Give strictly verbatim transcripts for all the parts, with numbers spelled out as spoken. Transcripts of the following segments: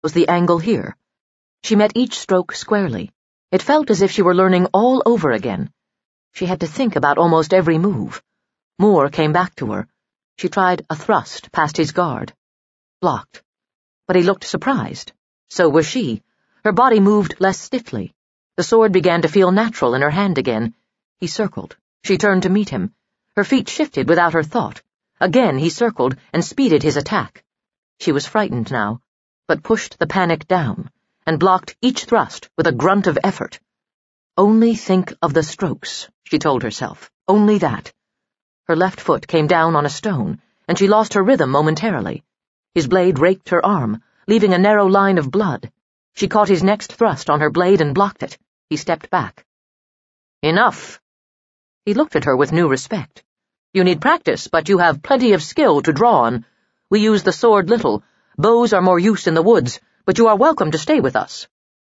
was the angle here. She met each stroke squarely. It felt as if she were learning all over again. She had to think about almost every move. More came back to her. She tried a thrust past his guard. Blocked. But he looked surprised. So was she. Her body moved less stiffly. The sword began to feel natural in her hand again. He circled. She turned to meet him. Her feet shifted without her thought. Again he circled and speeded his attack. She was frightened now, but pushed the panic down and blocked each thrust with a grunt of effort. Only think of the strokes, she told herself. Only that. Her left foot came down on a stone, and she lost her rhythm momentarily. His blade raked her arm, leaving a narrow line of blood. She caught his next thrust on her blade and blocked it. He stepped back. Enough. He looked at her with new respect. You need practice, but you have plenty of skill to draw on. We use the sword little. Bows are more used in the woods, but you are welcome to stay with us.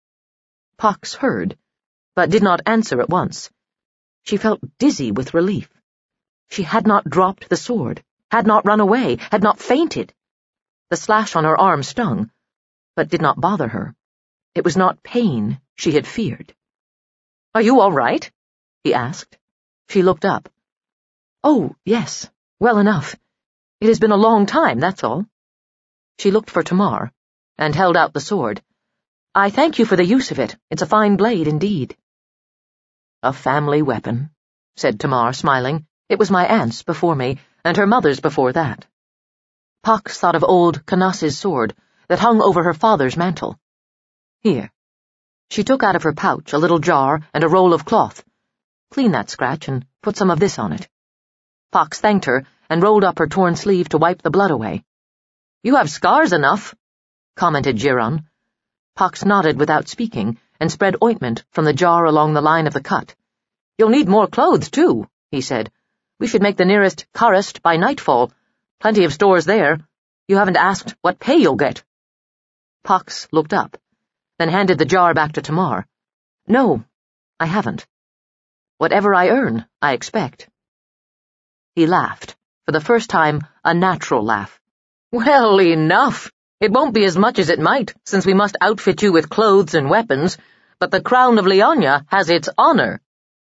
Pox heard, but did not answer at once. She felt dizzy with relief. She had not dropped the sword, had not run away, had not fainted. The slash on her arm stung, but did not bother her. It was not pain she had feared. "Are you all right?" he asked. She looked up. "Oh, yes, well enough. It has been a long time, that's all." She looked for Tamar, and held out the sword. "I thank you for the use of it. It's a fine blade indeed." "A family weapon," said Tamar, smiling. "It was my aunt's before me, and her mother's before that." Pox thought of old Canas's sword that hung over her father's mantle. "Here." She took out of her pouch a little jar and a roll of cloth. "Clean that scratch and put some of this on it." Pox thanked her and rolled up her torn sleeve to wipe the blood away. "You have scars enough," commented Giron. Pox nodded without speaking and spread ointment from the jar along the line of the cut. "You'll need more clothes, too," he said. "We should make the nearest Karest by nightfall. Plenty of stores there. You haven't asked what pay you'll get." Pox looked up, then handed the jar back to Tamar. "No, I haven't. Whatever I earn, I expect." He laughed, for the first time a natural laugh. "Well, enough. It won't be as much as it might, since we must outfit you with clothes and weapons, but the crown of Leonia has its honor."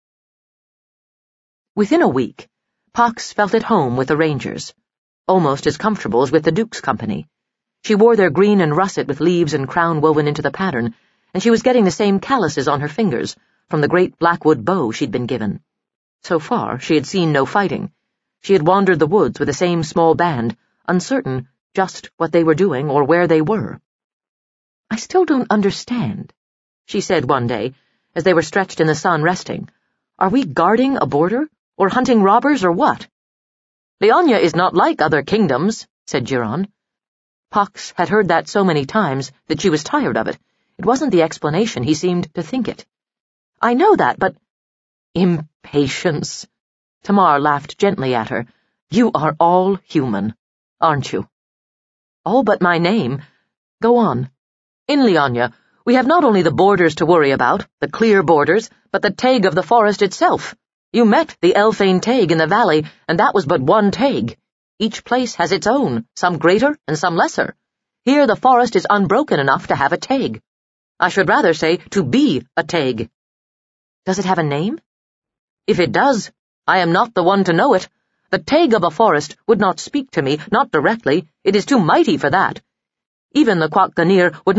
Within a week, Pox felt at home with the Rangers, almost as comfortable as with the Duke's company. She wore their green and russet with leaves and crown woven into the pattern, and she was getting the same calluses on her fingers from the great blackwood bow she'd been given. So far, she had seen no fighting. She had wandered the woods with the same small band, uncertain just what they were doing or where they were. "I still don't understand," she said one day, as they were stretched in the sun resting. "Are we guarding a border, or hunting robbers, or what?" "Leonia is not like other kingdoms," said Giron. Pox had heard that so many times that she was tired of it. It wasn't the explanation he seemed to think it. "I know that, but—" "Impatience." Tamar laughed gently at her. "You are all human, aren't you?" "All but my name. Go on." "In Leonia, we have not only the borders to worry about, the clear borders, but the Taig of the forest itself. You met the Elfane Taig in the valley, and that was but one Taig. Each place has its own, some greater and some lesser. Here the forest is unbroken enough to have a Taig. I should rather say to be a Taig." "Does it have a name?" "If it does, I am not the one to know it. The Taig of a forest would not speak to me, not directly. It is too mighty for that. Even the Quack Ganir would